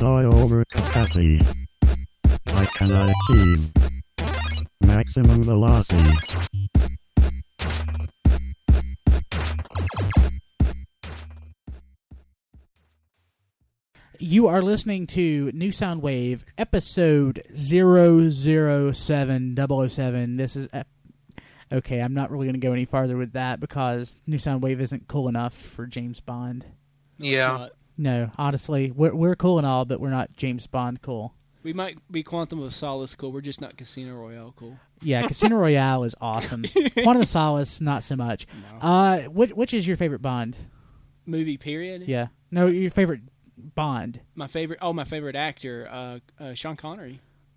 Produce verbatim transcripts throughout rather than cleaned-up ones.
soy overcapacity. What can I achieve? Maximum velocity. You are listening to New Soundwave, episode zero zero seven double oh seven. This is... Ep- okay, I'm not really going to go any farther with that because New Soundwave isn't cool enough for James Bond. Yeah. No, honestly, we're we're cool and all, but we're not James Bond cool. We might be Quantum of Solace cool. We're just not Casino Royale cool. Yeah, Casino Royale is awesome. Quantum of Solace, not so much. No. Uh, which which is your favorite Bond? Movie, period? Yeah. No, your favorite Bond. My favorite, oh, my favorite actor, uh, uh, Sean Connery.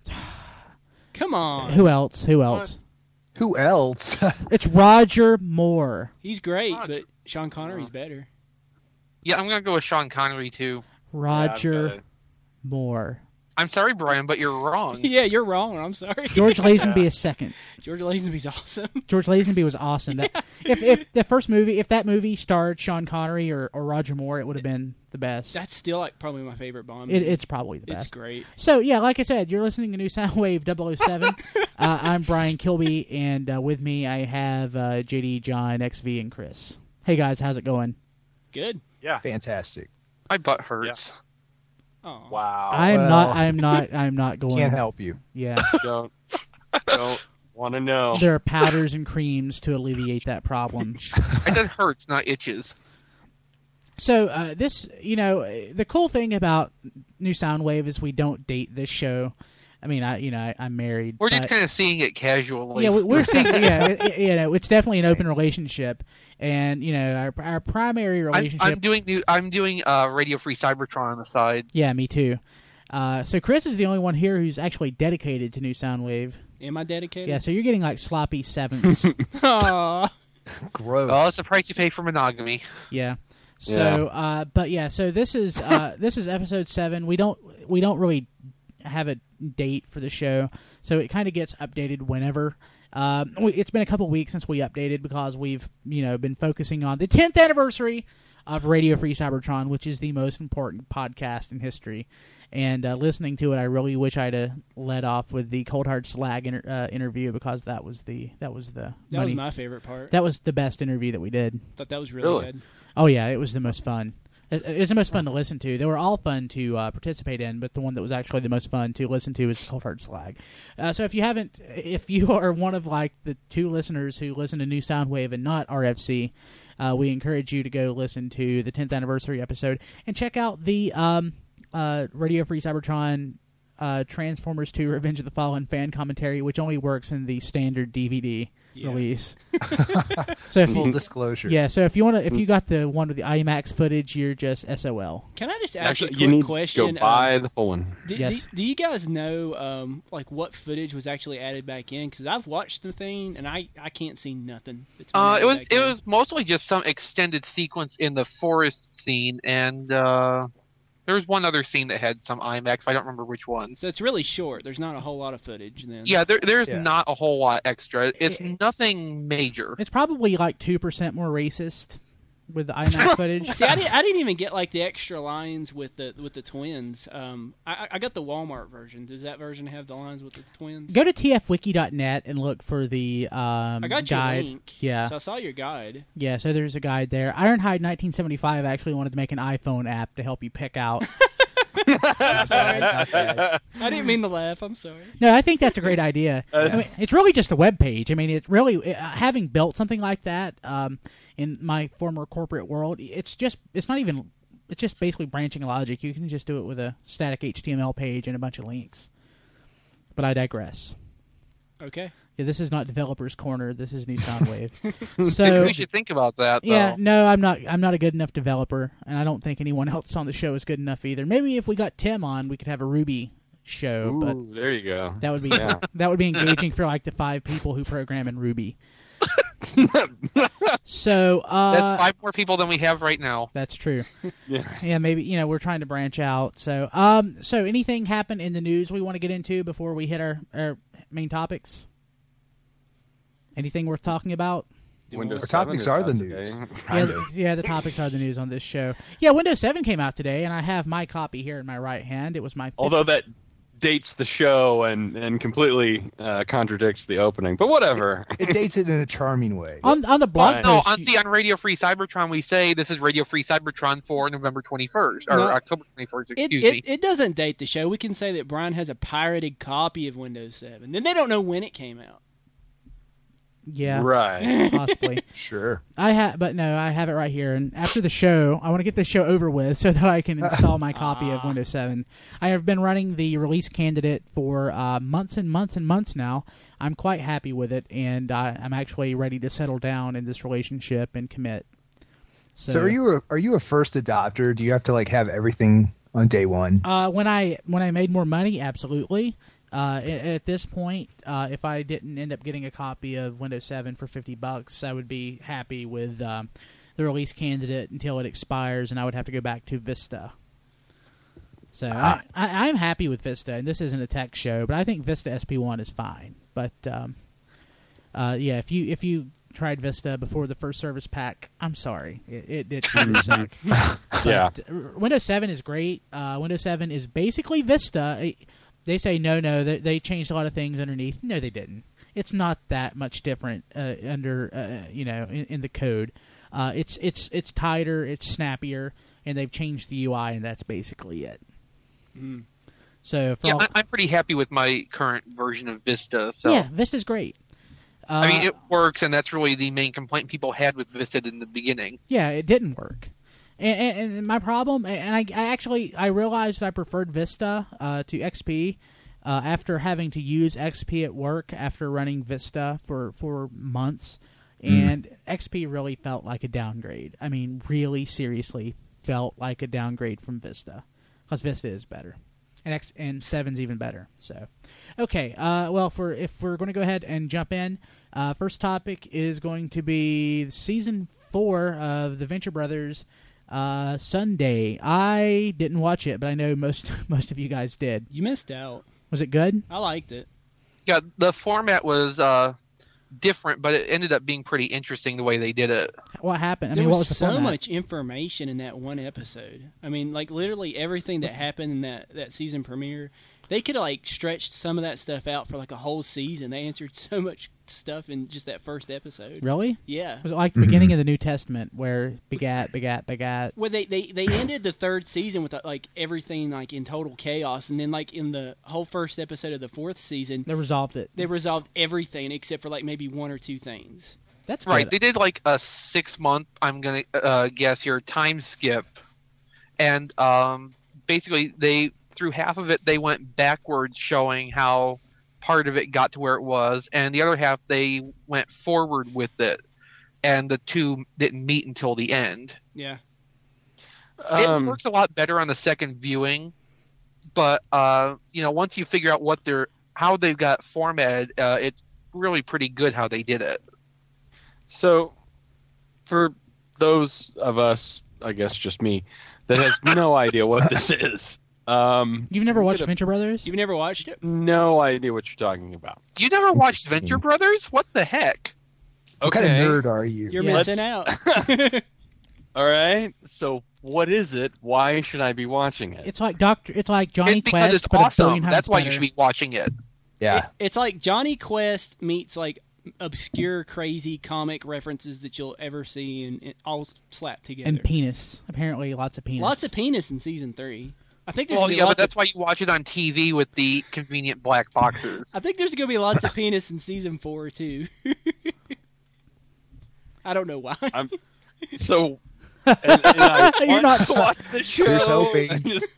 Come on. Who else? Who else? Who else? It's Roger Moore. He's great, Roger. but Sean Connery's better. Yeah, I'm going to go with Sean Connery, too. Roger Yeah, Moore. I'm sorry, Brian, but you're wrong. Yeah, you're wrong. I'm sorry. George Lazenby is second. George Lazenby's awesome. George Lazenby was awesome. That, if if the first movie, if that movie starred Sean Connery or, or Roger Moore, it would have been the best. That's still like probably my favorite Bond. It, movie. it's probably the It's best. great. So yeah, like I said, you're listening to New Soundwave double oh seven. uh, I'm Brian Kilby, and uh, with me I have uh, J D, John, X V, and Chris. Hey guys, how's it going? Good. Yeah. Fantastic. My butt hurts. Oh. Wow. I am well. not. I am not. I am not going. Can't help you. Yeah, Don't don't want to know. there are powders and creams to alleviate that problem. I said hurts, not itches. So uh, this, you know, the cool thing about New Soundwave is we don't date this show. I mean, I, you know, I, I'm married. We're just but- kind of seeing it casually. Yeah, we- we're seeing. Yeah, it, it- you know, it's definitely an open relationship, and you know, our our primary I'm, relationship. I'm doing new. I'm doing uh, Radio Free Cybertron on the side. Yeah, me too. Uh, so Chris is the only one here who's actually dedicated to New Soundwave. Am I dedicated? Yeah, so you're getting like sloppy sevenths. Aw. Gross. Oh, it's the price you pay for monogamy. Yeah. So, uh, but yeah, so this is uh, this is episode seven. We don't we don't really have a date for the show, so it kind of gets updated whenever. Um, we, it's been a couple weeks since we updated because we've you know been focusing on the tenth anniversary of Radio Free Cybertron, which is the most important podcast in history. And uh, listening to it, I really wish I'd have led off with the Cold Hard Slag inter- uh, interview because that was the that was the That money- was my favorite part. that was the best interview that we did. Thought that was really, Really? good. Oh yeah, it was the most fun. It, it was the most fun to listen to. They were all fun to uh, participate in, but the one that was actually the most fun to listen to is Cold Hard Slag. Uh, so if you haven't, if you are one of like the two listeners who listen to New Soundwave and not R F C, uh, we encourage you to go listen to the tenth anniversary episode and check out the um, uh, Radio Free Cybertron uh, Transformers two Revenge of the Fallen fan commentary, which only works in the standard D V D Yeah. release. So if Full you, disclosure. yeah, so if you want to, if you got the one with the IMAX footage, you're just S O L. Can I just ask Actually, a quick you need question? to go buy Um, the full one. do, Yes. do, do you guys know um, like what footage was actually added back in? Because I've watched the thing and I, I can't see nothing. that's been Uh, added it was back it in. was mostly just some extended sequence in the forest scene, and uh, there was one other scene that had some IMAX. I don't remember which one. So it's really short. There's not a whole lot of footage then. Yeah, there, there's Yeah. not a whole lot extra. It's It- nothing major. It's probably like two percent more racist with the IMAX footage. See, I didn't, I didn't even get like the extra lines with the with the twins. Um, I, I got the Walmart version. Does that version have the lines with the twins? Go to t f wiki dot net and look for the um, I got your guide. link. Yeah, So I saw your guide. yeah. So there's a guide there. Ironhide nineteen seventy-five actually wanted to make an iPhone app to help you pick out. Sorry. Not bad. I didn't mean to laugh. I'm sorry. No, I think that's a great idea. I mean, it's really just a web page. I mean, it's really uh, having built something like that um, in my former corporate world. It's just it's not even it's just basically branching logic. You can just do it with a static H T M L page and a bunch of links. But I digress. Okay. Yeah, this is not Developers Corner. This is New Soundwave. Maybe so we should think about that. Though. yeah, no, I'm not. I'm not a good enough developer, and I don't think anyone else on the show is good enough either. Maybe if we got Tim on, we could have a Ruby show, Ooh, but there you go. that would be Yeah. that would be engaging for like the five people who program in Ruby. So uh, That's five more people than we have right now. that's true. Yeah. Yeah, maybe you know we're trying to branch out. So um, so anything happen in the news we want to get into before we hit our, our main topics? Anything worth talking about? Do Windows Our seven topics is are out the today. news. Kind yeah, of. yeah, the topics are the news on this show. Yeah, Windows seven came out today, and I have my copy here in my right hand. It was my Although that dates the show and, and completely uh, contradicts the opening, but whatever. It dates it in a charming way. on on the blog Fine. No, post. on you- see on Radio Free Cybertron we say this is Radio Free Cybertron for November twenty-first or No. October twenty-first. It, Excuse me. it, it doesn't date the show. We can say that Brian has a pirated copy of Windows seven. Then they don't know when it came out. yeah, Right. possibly. Sure. I have, but no, I have it right here. And after the show, I want to get the show over with so that I can install my copy of Ah. Windows seven. I have been running the release candidate for uh, months and months and months now. I'm quite happy with it, and uh, I'm actually ready to settle down in this relationship and commit. So, So, are you a, are you a first adopter? Do you have to like have everything on day one? Uh, when I when I made more money, absolutely. Uh, at, at this point, uh, if I didn't end up getting a copy of Windows seven for fifty bucks, I would be happy with um, the release candidate until it expires, and I would have to go back to Vista. So Ah. I, I, I'm happy with Vista, and this isn't a tech show, but I think Vista S P one is fine. But um, uh, yeah, if you if you tried Vista before the first service pack, I'm sorry, it it did really suck. Yeah. But, uh, Windows seven is great. Uh, Windows seven is basically Vista. It- They say no, no. They, they changed a lot of things underneath. No, they didn't. It's not that much different uh, under uh, you know in, in the code. Uh, it's it's it's tighter, it's snappier, and they've changed the U I, and that's basically it. Mm. So for yeah, all, I, I'm pretty happy with my current version of Vista. So yeah, Vista's great. Uh, I mean, it works, and that's really the main complaint people had with Vista in the beginning. Yeah, it didn't work. And, and, and my problem, and I, I actually I realized I preferred Vista uh, to X P uh, after having to use X P at work after running Vista for, for months, and X P really felt like a downgrade. I mean, really seriously felt like a downgrade from Vista, because Vista is better, and X and seven's even better. So, okay, uh, well, for if we're going to go ahead and jump in, uh, first topic is going to be season four of the Venture Brothers. Uh, Sunday. I didn't watch it, but I know most most of you guys did. You missed out. Was it good? I liked it. Yeah, the format was uh, different, but it ended up being pretty interesting the way they did it. What happened? I There mean, what was, was the so format? much information in that one episode. I mean, like literally everything that happened in that, that season premiere. They could have like stretched some of that stuff out for like a whole season. They answered so much stuff in just that first episode. Really? Yeah. Was it like the beginning of the New Testament where begat, begat, begat? Well, they, they, they ended the third season with like everything like in total chaos, and then like in the whole first episode of the fourth season, They resolved it. they resolved everything except for like maybe one or two things. That's Right, they good. did like a six month, I'm gonna uh, guess here, time skip, and um, basically they through half of it they went backwards, showing how part of it got to where it was, and the other half they went forward with it, and the two didn't meet until the end. Yeah. It Um, works a lot better on the second viewing, but uh, you know, once you figure out what they're how they've got formatted, uh, it's really pretty good how they did it. So, for those of us, I guess just me, that has no idea what this is, um, You've never we watched could've Venture Brothers? You've never watched it? no idea what you're talking about. You never watched Interesting. Venture Brothers? What the heck? What kind of nerd are you? You're Yeah. missing out. All right. So, what is it? Why should I be watching it? It's like Doctor. It's like Johnny It's because Quest, it's but a billion awesome. times That's why better. you should be watching it. Yeah. It's like Johnny Quest meets like obscure, crazy comic references that you'll ever see, and, and all slapped together. And penis. Apparently, lots of penis. Lots of penis in season three. I think there's Well, gonna be yeah, but lots that's of, why you watch it on T V with the convenient black boxes. I think there's going to be lots of penis in season four too. I don't know why. I'm so. And, and I You're want not- to watch the show. Here's hoping. I just-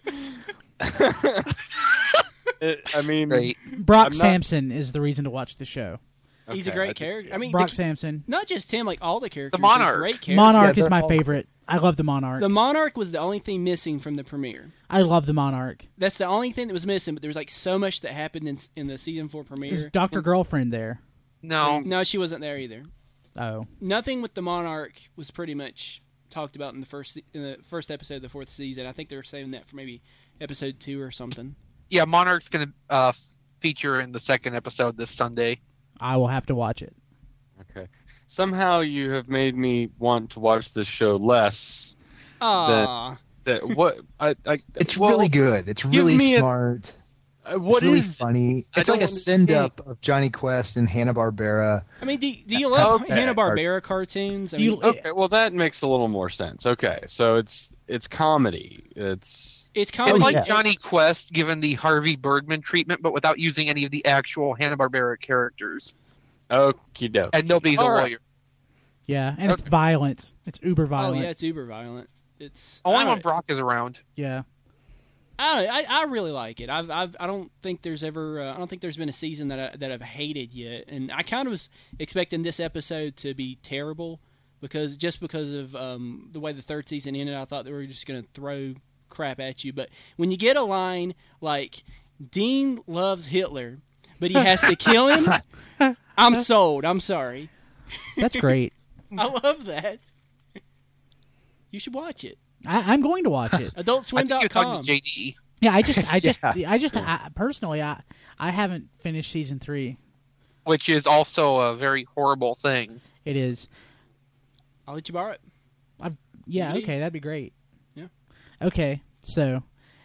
It- I mean, Right. Brock I'm not- Sampson is the reason to watch the show. He's a okay, I great just- character. I mean, Brock the- Sampson. not just him, like all the characters. are Monarch. Great characters. Monarch Yeah, is my they're all- favorite. I love the Monarch. The Monarch was the only thing missing from the premiere. I love the Monarch. That's the only thing that was missing. But there was like so much that happened in in the season four Is premiere. Doctor Girlfriend there? No. No, she wasn't there either. Oh. Nothing with the Monarch was pretty much talked about in the first se- in the first episode of the fourth season. I think they were saving that for maybe episode two or something. Yeah, Monarch's going to uh, feature in the second episode this Sunday. I will have to watch it. Okay. somehow you have made me want to watch this show less. Aw. That what I, I It's well, really good. It's give really me a- smart. uh, What it's really is- funny. I It's like don't a send up of Johnny Quest and Hanna Barbera. I mean, do, do you love Okay. Hanna-Barbera cartoons? I You- mean, Okay, well that makes a little more sense. Okay, so it's it's comedy. It's it's It's comedy. like yeah. Johnny Quest given the Harvey Birdman treatment, but without using any of the actual Hanna-Barbera characters. okie doke. And nobody's a All right. lawyer. Yeah, and it's violent. It's uber Oh violent. yeah, it's uber violent. It's Only I when don't- Brock is around. yeah. I, don't- I I really like it. I've, I've I don't think there's ever uh, I don't think there's been a season that I, that I've hated yet, and I kind of was expecting this episode to be terrible because just because of um, the way the third season ended, I thought they were just going to throw crap at you. But when you get a line like Dean loves Hitler, but he has to kill him, I'm sold. I'm sorry. That's great. I love that. You should watch it. I, I'm going to watch it. adult I swim think you're dot talking com. to J D. Yeah, I just, I just, Yeah. I just, I, personally, I, I haven't finished season three. Which is also a very horrible thing. It is, I'll let you borrow it. yeah, Indeed. okay, that'd be great. Yeah. Okay, so,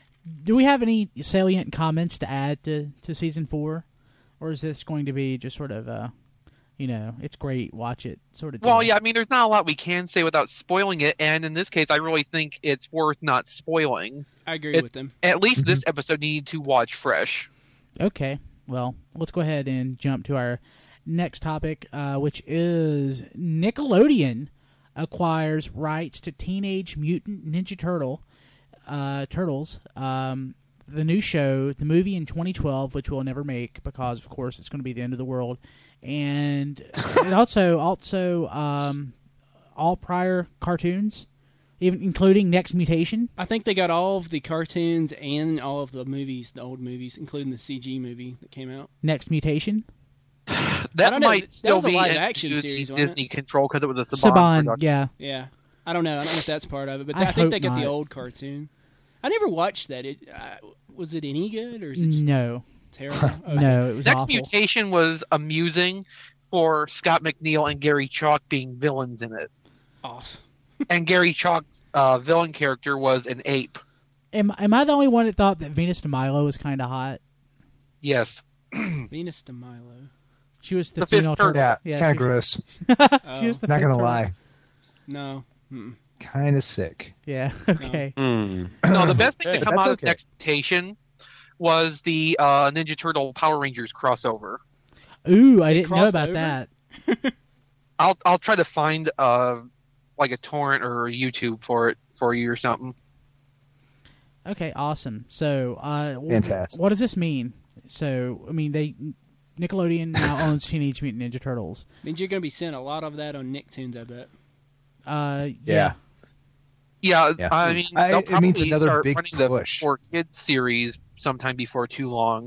do we have any salient comments to add to, to season four, or is this going to be just sort of, uh, you know, it's great, watch it sort of? Well, deal? yeah, I mean, there's not a lot we can say without spoiling it, and in this case, I really think it's worth not spoiling. I agree It- with them. At least this episode needed to watch fresh. Okay, well, let's go ahead and jump to our next topic, uh, which is Nickelodeon acquires rights to Teenage Mutant Ninja Turtle uh, Turtles. Um, the new show, the movie in twenty twelve, which we'll never make because, of course, it's going to be the end of the world, and it also also um, all prior cartoons, even including Next Mutation. I think they got all of the cartoons and all of the movies, the old movies, including the C G movie that came out. Next Mutation. I That don't know, might that still was a be live in action Disney series, wasn't it? Disney control because it was a Saban, Saban, production. yeah. Yeah, I don't know. I don't know if that's part of it, but I I, think hope they got the not. old cartoon. I never watched that. It uh, was it any good or is it just No, terrible? Okay. no, it was Next awful. Mutation was amusing for Scott McNeil and Gary Chalk being villains in it. Awesome. And Gary Chalk's uh, villain character was an ape. Am, am I the only one that thought that Venus de Milo was kind of hot? Yes. Venus de Milo. She was the, The fifth female turtle. turtle. Yeah, it's kind of she- gross. She was Oh, the Not fifth gonna turtle. lie, no. Mm-mm. kind of sick. Yeah. Okay. Hmm. No, the best thing Okay, to come that's out okay. of Next Mutation was the uh, Ninja Turtle Power Rangers crossover. Ooh, I didn't know crossed about over? that. I'll I'll try to find uh like a torrent or a YouTube for it for you or something. Okay, awesome. So, uh, w- Fantastic. what does this mean? So, I mean, they Nickelodeon now owns Teenage Mutant Ninja Turtles. Means you're going to be seeing a lot of that on Nicktoons, I bet. Uh, Yeah. Yeah, Yeah. I mean, I- they'll it means probably another start big running push. the four kids series sometime before too long.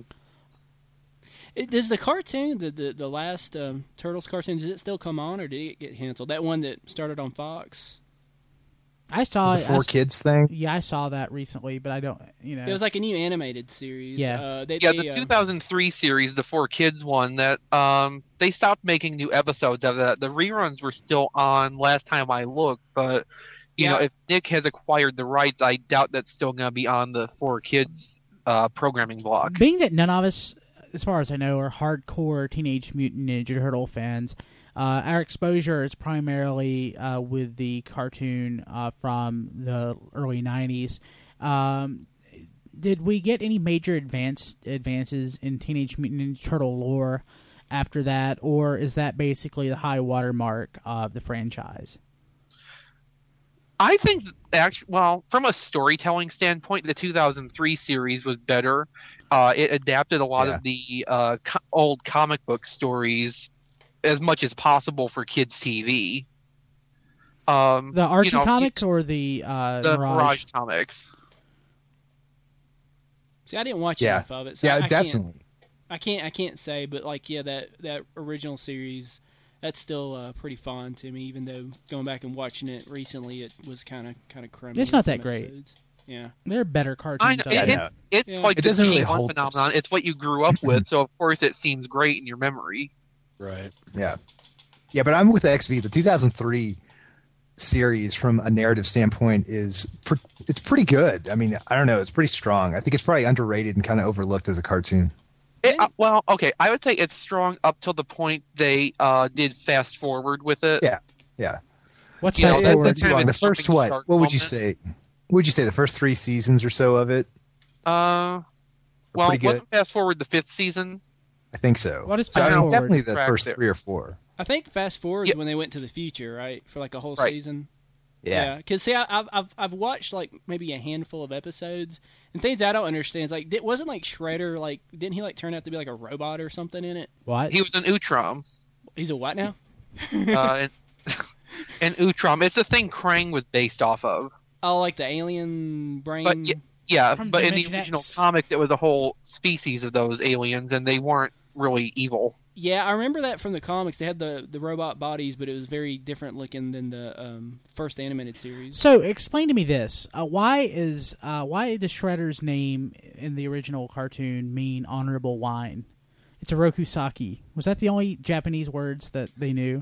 It, does the cartoon, the the, the last um, Turtles cartoon, does it still come on or did it get canceled? That one that started on Fox? I saw The it. I four s- kids thing. Yeah, I saw that recently, but I don't. You know, It was like a new animated series. Yeah. Uh, they, Yeah, they, the uh, two thousand three series, the four kids one, that um they stopped making new episodes of that. The reruns were still on last time I looked, but you Yeah. know, if Nick has acquired the rights, I doubt that's still going to be on the four kids uh, programming block. being that none of us, as far as I know, are hardcore Teenage Mutant Ninja Turtle fans, uh, our exposure is primarily uh, with the cartoon uh, from the early nineties. Um, did we get any major advance, advances in Teenage Mutant Ninja Turtle lore after that, or is that basically the high watermark of the franchise? I think, actually, well, from a storytelling standpoint, the two thousand three series was better. Uh, it adapted a lot Yeah. of the uh, co- old comic book stories as much as possible for kids' T V. Um, The Archie you know, comics or the, uh, the Mirage? Mirage comics. See, I didn't watch Yeah. enough of it. So Yeah, I, I definitely. Can't, I can't. I can't say, but like, yeah, that that original series, that's still uh, pretty fond to me. Even though going back and watching it recently, it was kind of kind of crummy. It's not in that some great. episodes. Yeah. There are better cartoons. I know. out It, there. it, it's Yeah. like It the doesn't really T one hold up. phenomenon. It's what you grew up with, so of course it seems great in your memory. Right. Yeah. Yeah, but I'm with X V. The two thousand three series, from a narrative standpoint, is pr- it's pretty good. I mean, I don't know, it's pretty strong. I think it's probably underrated and kind of overlooked as a cartoon. It, uh, well, okay, I would say it's strong up till the point they uh, did fast forward with it. Yeah, yeah. What's You know, fast that- forward? that's Too kind of long. a The first jumping what? start What would you moment. say? What would you say? The first three seasons or so of it? Uh, well, pretty good. wasn't fast forward the fifth season? I think so. What is so I fast mean, forward? definitely the Track first there. three or four. I think fast forwards Yeah. when they went to the future, right, for like a whole Right. season. Yeah. Because see, I, I've I've I've watched like maybe a handful of episodes, and things I don't understand is like, it wasn't like Shredder, like didn't he like turn out to be like a robot or something in it? What? He was an Utrom. He's a what now? uh, and, and Utrom. It's the thing Krang was based off of. Oh, like the alien brain. But y- yeah, From but in the Dimension original X. comics, it was a whole species of those aliens, and they weren't really evil. Yeah, I remember that from the comics. They had the, the robot bodies, but it was very different looking than the um, first animated series. So explain to me this: uh, why is uh, why does Shredder's name in the original cartoon mean honorable wine? It's a Rokusaki. Was that the only Japanese words that they knew?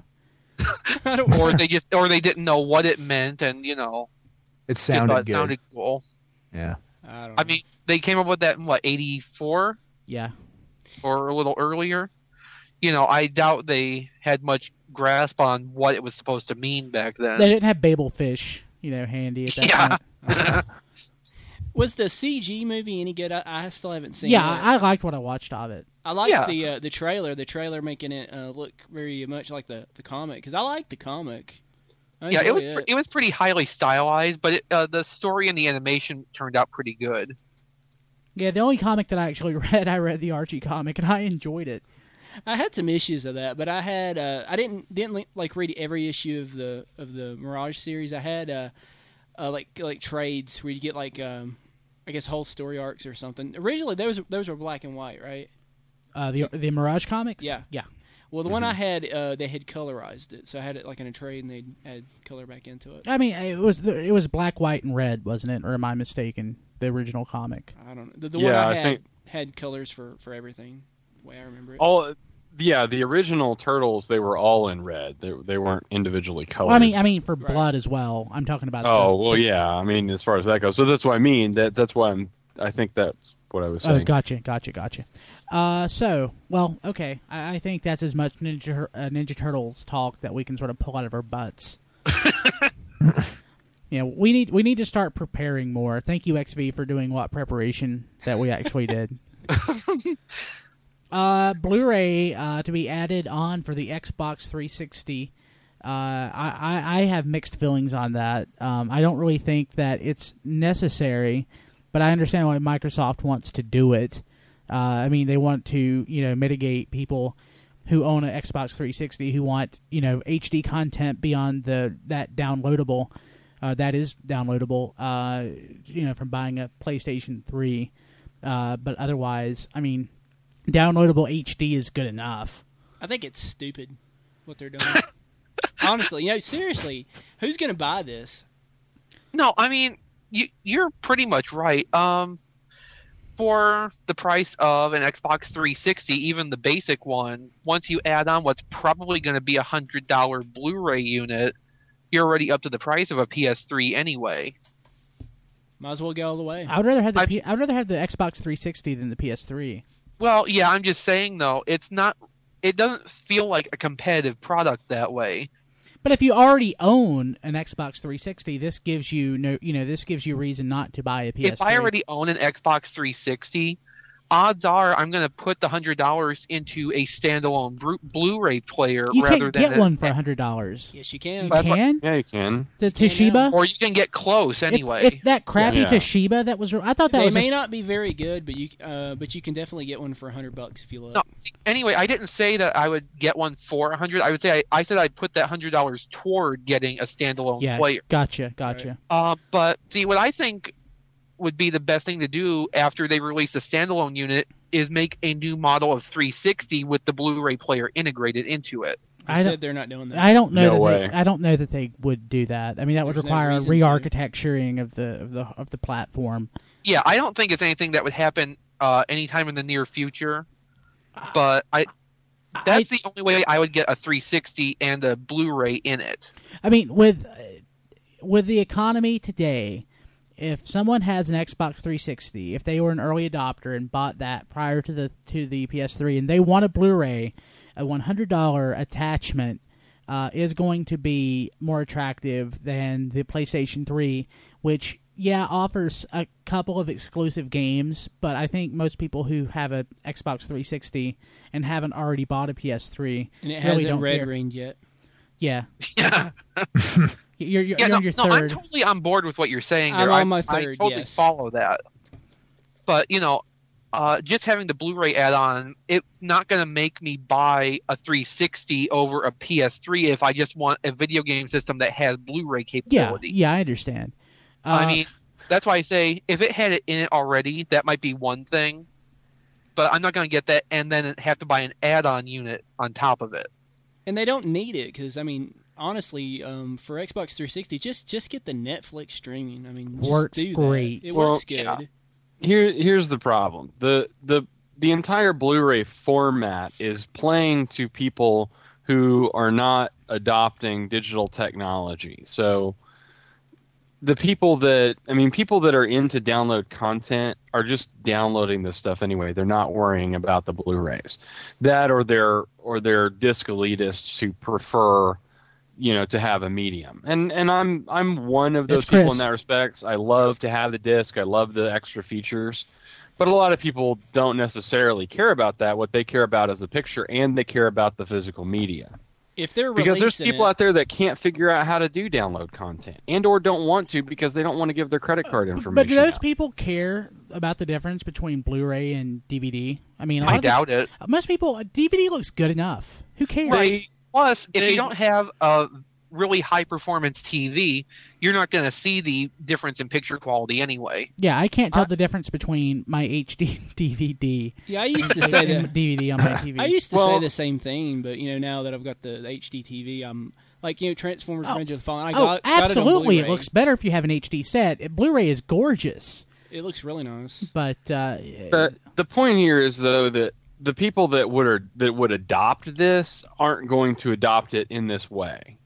or they just, or they didn't know what it meant, and you know, It just thought sounded it good. sounded cool. Yeah. I don't know. I mean, they came up with that in what eighty-four Yeah. or a little earlier. You know, I doubt they had much grasp on what it was supposed to mean back then. They didn't have Babel fish, you know, handy at that Yeah. point. Was the C G movie any good? I, I still haven't seen Yeah, it. I liked what I watched of it. I liked Yeah. the uh, the trailer. The trailer making it uh, look very much like the, the comic, because I like the comic. I Yeah, it enjoy was pre- it was pretty highly stylized, but it, uh, the story and the animation turned out pretty good. Yeah, the only comic that I actually read, I read the Archie comic, and I enjoyed it. I had some issues of that, but I had uh, I didn't didn't like read every issue of the of the Mirage series. I had uh, uh, like like trades where you get like um, I guess whole story arcs or something. Originally, those those were black and white, right? Uh, the the Mirage comics. Yeah. Yeah. Well, the one I had, uh, they had colorized it, so I had it like in a trade, and they add color back into it. I mean, it was it was black, white, and red, wasn't it? Or am I mistaken? The original comic. I don't know. The, the Yeah, one I I had think- had colors for, for everything, the way I remember it. All, yeah, the original Turtles, they were all in red. They they weren't individually colored. Well, I mean, I mean for Right. blood as well. I'm talking about. oh the, well, yeah. I mean, as far as that goes, so that's what I mean. That that's why I'm. I think that's what I was Oh, saying. gotcha, gotcha, gotcha. Uh, so, well, okay. I, I think that's as much Ninja Tur- uh, Ninja Turtles talk that we can sort of pull out of our butts. You know, we need we need to start preparing more. Thank you, X V, for doing what preparation that we actually did. uh, Blu-ray uh, to be added on for the Xbox three sixty. Uh, I, I, I have mixed feelings on that. Um, I don't really think that it's necessary, but I understand why Microsoft wants to do it. Uh, I mean, they want to, you know, mitigate people who own an Xbox three sixty who want, you know, H D content beyond the that downloadable, uh, that is downloadable, uh, you know, from buying a PlayStation three. Uh, but otherwise, I mean, downloadable H D is good enough. I think it's stupid what they're doing. Honestly, you know, seriously, who's going to buy this? No, I mean, you, you're pretty much right. Um, for the price of an Xbox three sixty, even the basic one, once you add on what's probably going to be a one hundred dollars Blu-ray unit, you're already up to the price of a P S three anyway. Might as well go all the way. I would rather have the I- P- I would rather have the Xbox three sixty than the P S three. Well, yeah, I'm just saying, though, it's not... It doesn't feel like a competitive product that way. But if you already own an Xbox three sixty, this gives you no, you know, this gives you reason not to buy a P S three. If I already own an Xbox three sixty, odds are I'm going to put the one hundred dollars into a standalone Blu- Blu-ray player you rather can't than get a- one for a hundred dollars. Yes, you can. You But- can Yeah, you can. the Toshiba. Or you can get close It's- anyway. it's, that crappy Yeah. Toshiba that was. I thought that They was. may a, not be very good, but you uh, but you can definitely get one for a hundred bucks if you look. No, anyway, I didn't say that I would get one for a hundred. I would say I, I said I'd put that hundred dollars toward getting a standalone yeah, player. gotcha, gotcha. Uh, but see, what I think would be the best thing to do after they release a standalone unit is make a new model of three sixty with the Blu-ray player integrated into it. They I said don't- they're not doing that. I don't know. No that way. They, I don't know that they would do that. I mean, that would There's no require a reason to. re-architecturing of the of the of the platform. Yeah, I don't think it's anything that would happen uh, anytime in the near future. But I, That's I, the only way I would get a three sixty and a Blu-ray in it. I mean, with with the economy today, if someone has an Xbox three sixty, if they were an early adopter and bought that prior to the to the P S three, and they want a Blu-ray, a one hundred dollars attachment uh, is going to be more attractive than the PlayStation three, which, yeah, offers a couple of exclusive games, but I think most people who have a Xbox three sixty and haven't already bought a P S three And it really hasn't don't red care. ringed yet. Yeah. Yeah. You're, you're, Yeah, you're no, on your no, I'm third. totally on board with what you're saying I'm there. on I, my I third, totally yes. follow that. But, you know, uh, just having the Blu-ray add-on, it's not going to make me buy a three sixty over a P S three if I just want a video game system that has Blu-ray yeah, capability. yeah, I understand. Uh, I mean, that's why I say if it had it in it already, that might be one thing. But I'm not going to get that and then have to buy an add-on unit on top of it. And they don't need it because, I mean, honestly, um, for Xbox three sixty, just just get the Netflix streaming. I mean, just Works do that. great. It Well, works good. yeah. Here, here's the problem. The the the entire Blu-ray format is playing to people who are not adopting digital technology. So the people that I mean, people that are into download content are just downloading this stuff anyway. They're not worrying about the Blu-rays. That or they're or they're disc elitists who prefer, you know, to have a medium. And and I'm I'm one of those It's people Chris. in that respect. I love to have the disc. I love the extra features. But a lot of people don't necessarily care about that. What they care about is the picture, and they care about the physical media. If they're Because there's releasing people it, out there that can't figure out how to do download content, and or don't want to because they don't want to give their credit card information. But do those out. people care about the difference between Blu-ray and D V D? I mean, a lot I of the- doubt it. most people, D V D looks good enough. Who cares? They- Plus, if They- you don't have a really high-performance T V, you're not going to see the difference in picture quality anyway. Yeah, I can't tell I- the difference between my H D D V D yeah, I used to say and that. D V D on my T V. I used to Well- say the same thing, but you know, now that I've got the H D T V, I'm like, you know, Transformers: Oh. Revenge of the Fallen. I oh, got, got it on absolutely! It, Blu-ray. looks better if you have an H D set. It- Blu-ray is gorgeous, It looks really nice. but uh, The, the point here is though that the people that would that would adopt this aren't going to adopt it in this way.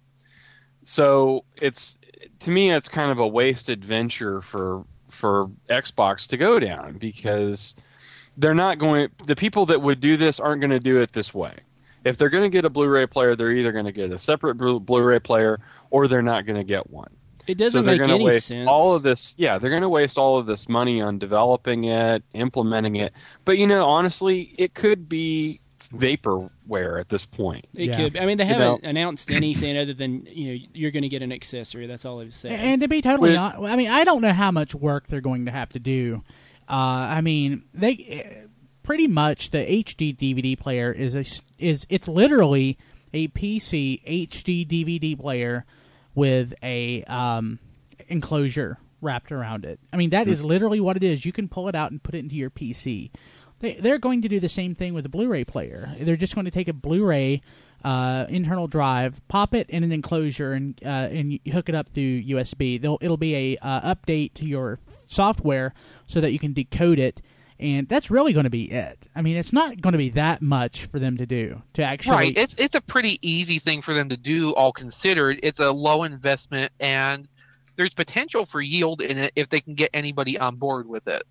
So it's to me it's kind of a wasted venture for for Xbox to go down because they're not going the people that would do this aren't going to do it this way. If they're going to get a Blu-ray player, they're either going to get a separate Blu- Blu-ray player or they're not going to get one. It doesn't so they're make gonna any waste sense. all of this. Yeah, they're going to waste all of this money on developing it, implementing it. But you know, honestly, it could be vaporware at this point. It Yeah. could. I mean, they You haven't know. announced anything other than you know you're going to get an accessory. That's all they've said. and to be totally With- honest, I mean, I don't know how much work they're going to have to do. Uh, I mean, they pretty much the H D D V D player is a is it's literally a P C H D D V D player with a um, enclosure wrapped around it. I mean, that is literally what it is. You can pull it out and put it into your P C. They, they're going to do the same thing with a Blu-ray player. They're just going to take a Blu-ray uh, internal drive, pop it in an enclosure, and uh, and you hook it up through U S B. They'll, it'll be a uh, update to your software so that you can decode it, and that's really going to be it. I mean, it's not going to be that much for them to do to actually. Right. It's it's a pretty easy thing for them to do, all considered. It's a low investment, and there's potential for yield in it if they can get anybody on board with it.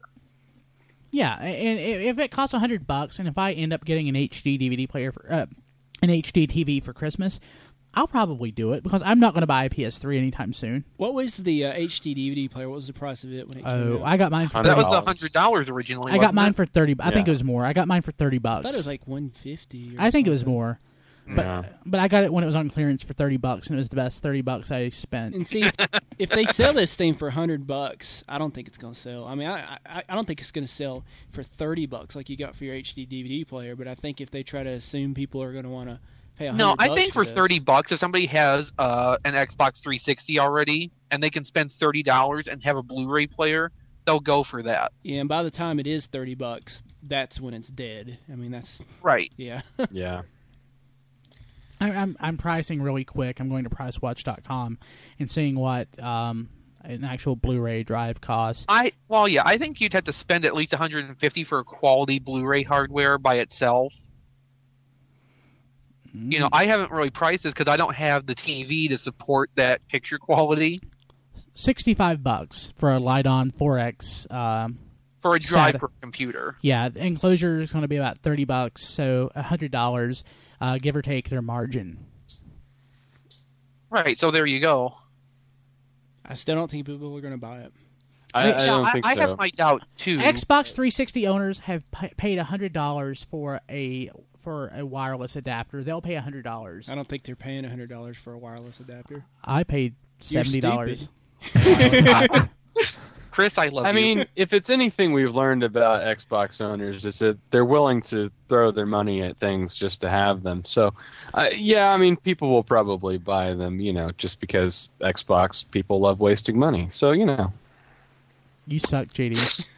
Yeah, and if it costs a hundred bucks, and if I end up getting an H D D V D player for uh, an H D T V for Christmas, I'll probably do it because I'm not going to buy a P S three anytime soon. What was the uh, H D D V D player? What was the price of it when it came Oh, out? I got mine for Hundred That was thirty. a hundred dollars originally. I got wasn't mine it? for thirty. I think Yeah. it was more. I got mine for thirty I bucks. thought it was like one fifty. I think it was more, but Yeah. but I got it when it was on clearance for thirty bucks, and it was the best thirty bucks I spent. And see, if, if they sell this thing for hundred bucks, I don't think it's going to sell. I mean, I, I I don't think it's going to sell for thirty bucks like you got for your H D D V D player. But I think if they try to assume people are going to want to pay a hundred No, I bucks think for this- thirty bucks, if somebody has uh, an Xbox three sixty already and they can spend thirty dollars and have a Blu-ray player, they'll go for that. yeah, and by the time it is thirty bucks, that's when it's dead. I mean, that's Right. yeah. Yeah. I, I'm I'm pricing really quick. I'm going to price watch dot com and seeing what um, an actual Blu-ray drive costs. I well, yeah, I think you'd have to spend at least one hundred fifty for quality Blu-ray hardware by itself. You know, I haven't really priced this because I don't have the T V to support that picture quality. Sixty-five bucks for a Lite-On four X. Um, For a drive Sat- per computer. yeah, the enclosure is going to be about thirty bucks, so a hundred dollars, uh, give or take their margin. Right, so there you go. I still don't think people are going to buy it. I, I Now, don't think I so. have my doubt too. Xbox three sixty owners have pa- paid a hundred dollars for a for a wireless adapter. They'll pay a hundred dollars. I don't think they're paying a hundred dollars for a wireless adapter. I paid You're seventy dollars. stupid. Chris, I love I you. mean, if it's anything we've learned about Xbox owners, is that they're willing to throw their money at things just to have them. So, uh, yeah, I mean, people will probably buy them, you know, just because Xbox people love wasting money. So, you know. You suck, J D. That's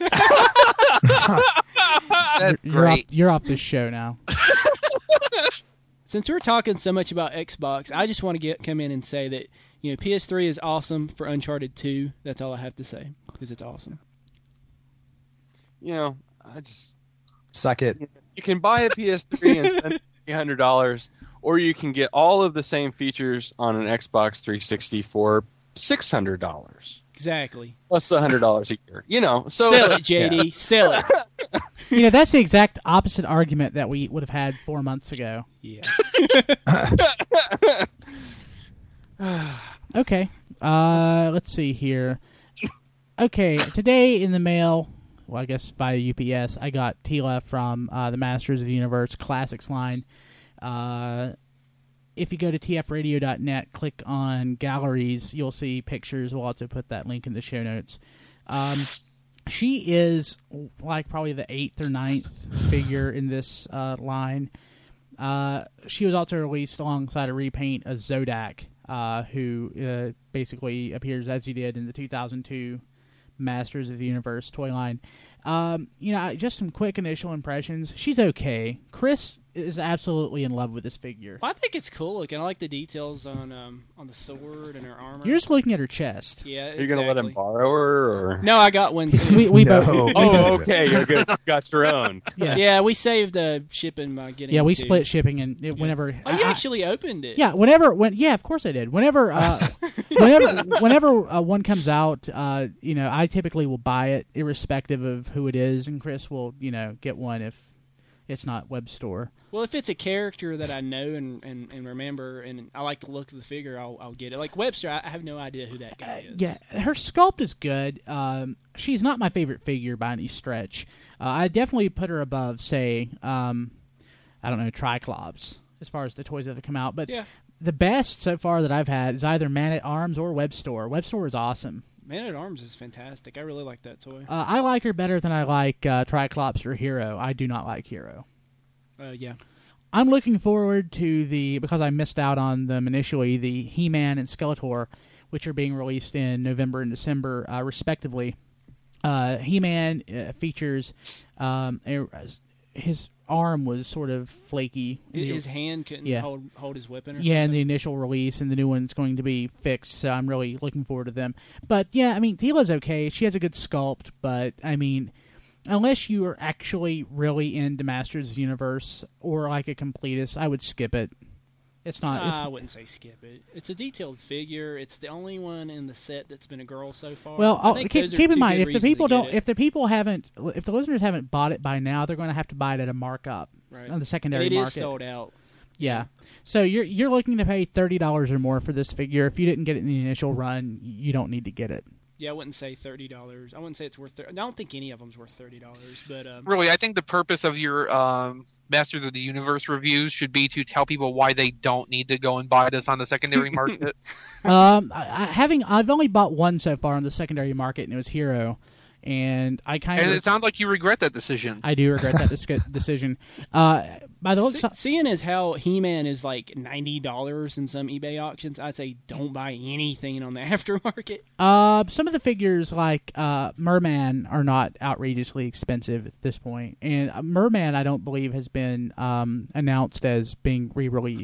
You're off, great. you're off this show now. Since we're talking so much about Xbox, I just want to get come in and say that you know P S three is awesome for Uncharted two. That's all I have to say because it's awesome. You know, I just Suck it. you can buy a P S three and spend three hundred dollars, or you can get all of the same features on an Xbox three sixty for six hundred dollars. Exactly. Plus the one hundred dollars a year. You know, so Sell it, J D. Yeah. Sell it. You know, that's the exact opposite argument that we would have had four months ago. Yeah. Okay. Uh, let's see here. Okay, today in the mail, well, I guess via U P S, I got Tila from uh, the Masters of the Universe Classics line. Uh, if you go to T F radio dot net, click on Galleries, you'll see pictures. We'll also put that link in the show notes. Um, she is like probably the eighth or ninth figure in this uh, line. Uh, she was also released alongside a repaint of Zodak, uh, who uh, basically appears as he did in the two thousand two Masters of the Universe toy line. Um, you know, just some quick initial impressions. She's okay. Chris is absolutely in love with this figure. Well, I think it's cool looking. I like the details on um on the sword and her armor. You're just looking at her chest. yeah. Are you going to let him exactly. borrow her? Or? No, I got one. too. We, we No. both. we Oh, both- okay. You're good. You got your own. Yeah. Yeah, we saved uh, shipping by getting. Yeah, we two. split shipping, and it, whenever Oh, you I- I- actually opened it. yeah, whenever when yeah, of course I did. Whenever uh, whenever whenever uh, one comes out, uh, you know, I typically will buy it irrespective of who it is, and Chris will, you know, get one if it's not web store. Well, if it's a character that I know and, and, and remember, and I like the look of the figure, I'll, I'll get it. Like Webster, I, I have no idea who that guy is. Yeah, her sculpt is good. Um, she's not my favorite figure by any stretch. Uh, I definitely put her above, say, um, I don't know, Triclops, as far as the toys that have come out. But Yeah. the best so far that I've had is either Man at Arms or Web Store. Web Store is awesome. Man at Arms is fantastic. I really like that toy. Uh, I like her better than I like uh, Triclops or Hero. I do not like Hero. Uh, yeah. I'm looking forward to the, because I missed out on them initially, the He-Man and Skeletor, which are being released in November and December, uh, respectively. Uh, He-Man uh, features um, a, his arm was sort of flaky. in the- His hand couldn't Yeah. hold hold his weapon or yeah, in something. the initial release, and the new one's going to be fixed, so I'm really looking forward to them. But yeah, I mean, Tila's okay. She has a good sculpt, but I mean, unless you are actually really into Masters of the Universe or like a completist, I would skip it. It's not. It's, I wouldn't say skip it. It's a detailed figure. It's the only one in the set that's been a girl so far. well, I I'll, think keep, those are keep in two mind good if the reasons to people get don't, it. if the people haven't, if the listeners haven't bought it by now, they're going to have to buy it at a markup Right. on the secondary And it is market. sold out. Yeah. So you're you're looking to pay thirty dollars or more for this figure. If you didn't get it in the initial run, you don't need to get it. Yeah, I wouldn't say thirty dollars. I wouldn't say it's worth. thirty I don't think any of them's worth thirty dollars. But um, Really, I think the purpose of your um, Masters of the Universe reviews should be to tell people why they don't need to go and buy this on the secondary market. Um, I, I, having I've only bought one so far on the secondary market, and it was Hero, and I kind And of it sounds like you regret that decision. I do regret that dis- decision. Uh, by the looks, se- seeing as how He-Man is like ninety dollars in some eBay auctions, I'd say don't buy anything on the aftermarket. uh, some of the figures like uh, Merman are not outrageously expensive at this point, and uh, Merman I don't believe has been um, announced as being re-released.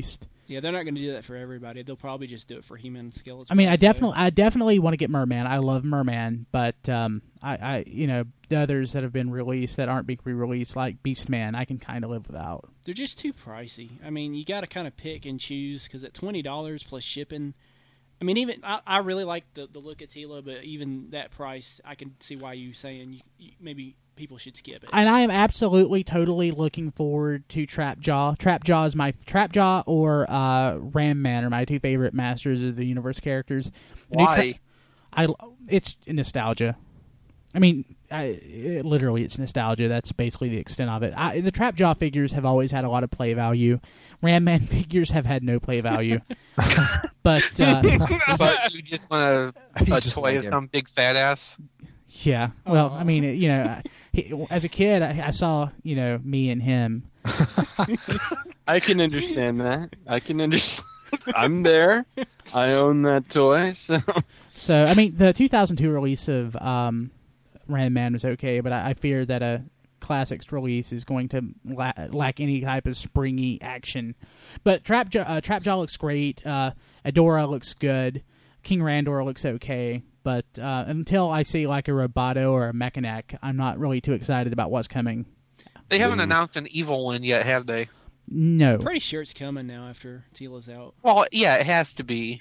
Yeah, they're not going to do that for everybody. They'll probably just do it for He-Man and Skeletor. I mean, I so- definitely, I definitely want to get Merman. I love Merman, but um, I, I, you know, the others that have been released that aren't being re-released, like Beastman, I can kind of live without. They're just too pricey. I mean, you got to kind of pick and choose because at twenty dollars plus shipping, I mean, even I, I really like the, the look of Tila, but even that price, I can see why you saying you, you, maybe people should skip it. And I am absolutely, totally looking forward to Trapjaw. Trapjaw is my Trapjaw or uh, Ram Man are my two favorite Masters of the Universe characters. The new Why? Tra- I it's nostalgia. I mean, I, it, literally, it's nostalgia. That's basically the extent of it. I, the Trapjaw figures have always had a lot of play value. Ram Man figures have had no play value. but uh, But you just want You a just toy like of him. some big fat ass. yeah, well, Aw. I mean, you know, he, as a kid, I, I saw you know me and him. I can understand that. I can understand. I'm there. I own that toy. So So, I mean, the two thousand two release of um, Ram Man was okay, but I, I fear that a Classics release is going to la- lack any type of springy action. But Trapjaw, uh, Trapjaw looks great. Uh, Adora looks good. King Randor looks okay. But uh, until I see like a Roboto or a Mechanic, I'm not really too excited about what's coming. They haven't Mm. announced an evil one yet, have they? No. Pretty sure it's coming now after Tila's out. Well, yeah, it has to be.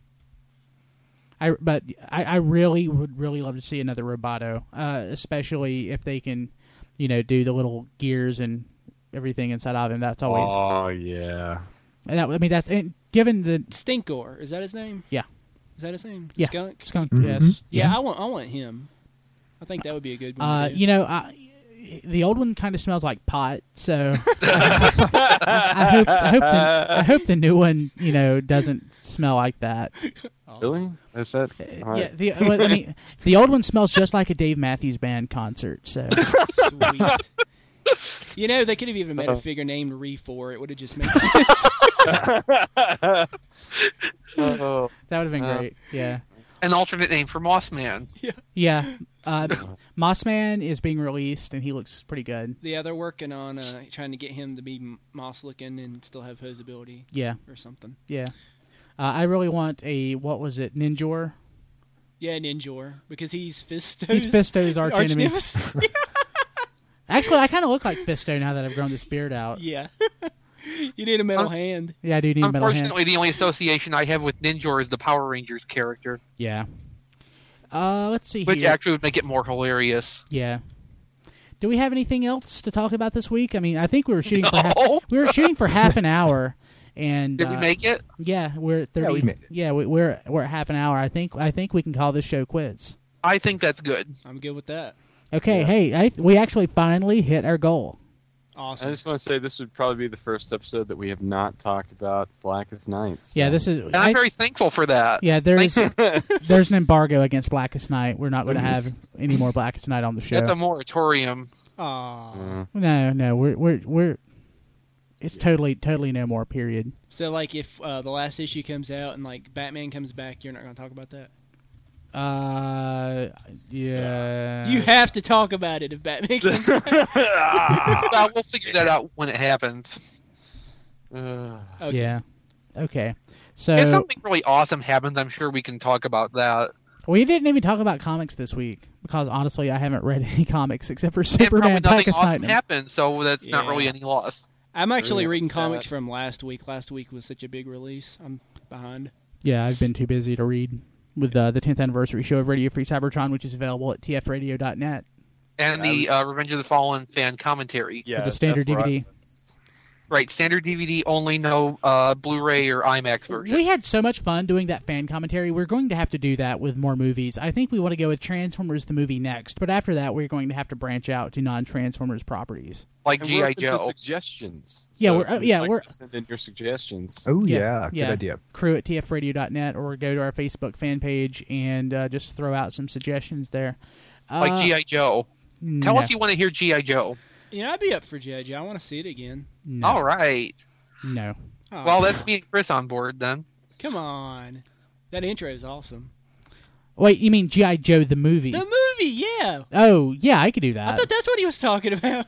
I, but I, I really would really love to see another Roboto, uh, especially if they can, you know, do the little gears and everything inside of him. That's always. oh yeah. And that, I mean, that and given the Stinkor, is that his name? Yeah. Is that his name? Yeah. Skunk? skunk, Mhm. yes, Yeah, I want I want him. I think that would be a good one. Uh, to do. you know, I, the old one kind of smells like pot, so I, I hope I hope the, I hope the new one, you know, doesn't smell like that. Really? Is that? Uh, all Yeah, right. the well, I mean, the old one smells just like a Dave Matthews Band concert. So Sweet. You know, they could have even made a figure named Refor. It would have just made sense. Oh. that would have been Uh, great. Yeah, An alternate name for Moss Man. yeah. Uh, Mossman is being released, and he looks pretty good. Yeah, they're working on uh, trying to get him to be m- moss looking and still have posability Yeah, or something. yeah. Uh, I really want a what was it, Ninjor? Yeah, Ninjor, because he's Fisto's, He's Fisto's arch enemy. nemesis. Actually, I kind of look like Fisto now that I've grown this beard out. Yeah. You need a metal Um, hand. Yeah, I do need a metal hand. Unfortunately, the only association I have with Ninjor is the Power Rangers character, Yeah. Uh, let's see which here. actually would make it more hilarious. Yeah. Do we have anything else to talk about this week? I mean, I think we were shooting for half, No. we were shooting for half an hour, and Did we uh, make it? yeah, we're at thirty. Yeah, we made it. Yeah, we, we're we're at half an hour. I think I think we can call this show quits. I think that's good. I'm good with that. Okay, Yeah. hey, I, we actually finally hit our goal. Awesome. I just want to say this would probably be the first episode that we have not talked about Blackest Nights. Yeah, this is. And I'm I- very thankful for that. yeah, there's is. there's an embargo against Blackest Night. We're not going to have any more Blackest Night on the show. That's a moratorium. Aw. Mm. No, no, we're we're we're. It's totally totally no more. Period. So, like, if uh, the last issue comes out and, like, Batman comes back, you're not going to talk about that? Uh, yeah. you have to talk about it if Batman comes back. Well, we'll figure that out when it happens. Uh, Okay. Yeah. Okay. So If something really awesome happens, I'm sure we can talk about that. we didn't even talk about comics this week because honestly, I haven't read any comics except for And probably Superman, nothing Blackest awesome Night. happened, so that's not Yeah. really any loss. I'm actually Really? reading comics Yeah. from last week. Last week was such a big release. I'm behind. Yeah, I've been too busy to read with uh, the tenth anniversary show of Radio Free Cybertron, which is available at t f radio dot net. And I the was- uh, Revenge of the Fallen fan commentary. yeah, the standard that's where D V D. I was. Right, standard D V D only, no uh, Blu-ray or IMAX version. We had so much fun doing that fan commentary. We're going to have to do that with more movies. I think we want to go with Transformers the movie next, but after that, we're going to have to branch out to non-Transformers properties. like And G we're I open to Joe. suggestions. Yeah, So we're- uh, if you'd yeah, like we're- to send in your suggestions. Oh Yeah, yeah, good yeah. idea. Crew at t f radio dot net, or go to our Facebook fan page and uh, just throw out some suggestions there. Uh, Like G I Joe. Tell no, us you want to hear G I Joe. You know, I'd be up for G I. Joe. I want to see it again. no, All right. no. Aw, Well, that's me and Chris on board then. come on. That intro is awesome. Wait, you mean G I. Joe the movie? The movie, yeah. Oh, yeah, I could do I that. thought that's what he was talking about.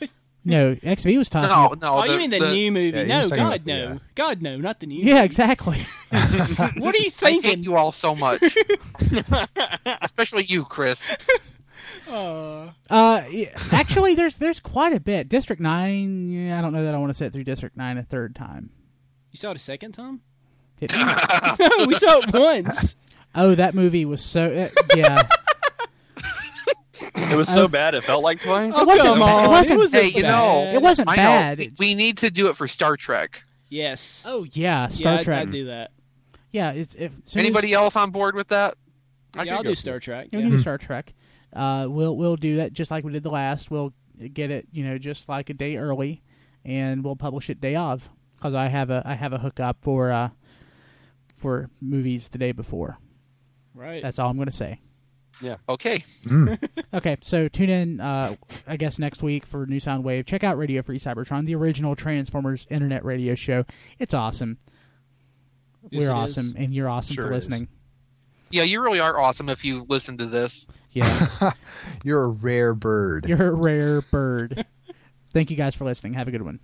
No, X V was talking. No, about- no. Oh, you mean the, new movie? Yeah, he no, was talking God, about- no. yeah. God, no, not the new Yeah, movie. exactly. What are you I hate thinking? you all so much, especially you, Chris. Uh, Uh, yeah, actually, there's there's quite a bit. District Nine. Yeah, I don't know that I want to sit through District Nine a third time. you saw it a second time? Did- No, we saw it once. oh, that movie was so. Uh, yeah, It was so bad it felt like twice. Oh, wasn't come bad. on. It wasn't- was Hey, you know, bad. it wasn't I bad. know. It- We need to do it for Star Trek. Yes. oh yeah, Star yeah, I'd- Trek. I'd do that. Yeah, it's if as soon as- Anybody else on board with that? I Yeah, could I'll go do for Star it. Trek. Yeah, Yeah. we can do Star Trek. Uh, we'll we'll do that just like we did the last. We'll get it, you know, just like a day early, and we'll publish it day of because I have a I have a hookup for uh for movies the day before. Right. That's all I'm going to say. Okay. Okay, so tune in, uh, I guess, next week for New Sound Wave. Check out Radio Free Cybertron, the original Transformers internet radio show. It's awesome. Yes, We're it awesome, is. and you're awesome Sure for it is. listening. Yeah, you really are awesome if you listen to this. Yeah, You're a rare bird. you're a rare bird. Thank you guys for listening. Have a good one.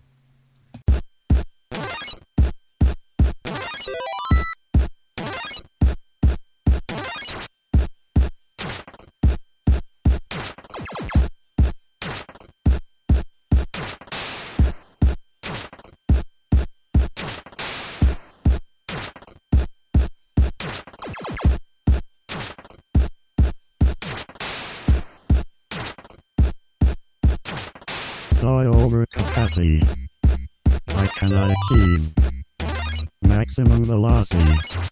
Soy overcapacity. I can achieve maximum velocity.